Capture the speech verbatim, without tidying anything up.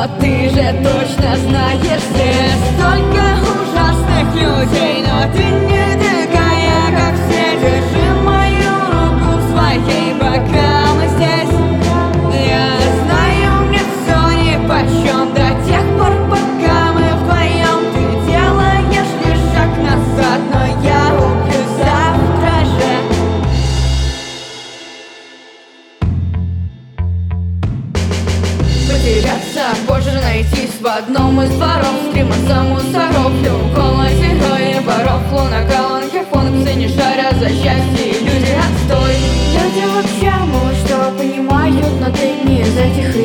Но ты же точно знаешь, здесь столько ужасных людей, но ты не такая, как все. Держи мою руку в своей, пока мы здесь. Я знаю, мне все нипочем до тех пор, пока мы вдвоем. Ты делаешь лишь шаг назад, но я убью завтра же. Потеряться, позже найтись в одном из дворов, стриматься мусоров, у комнате герои воров, луна, колонки, функции, не шаря за счастье, люди отстой. Люди вообще мало что понимают, но ты не из этих.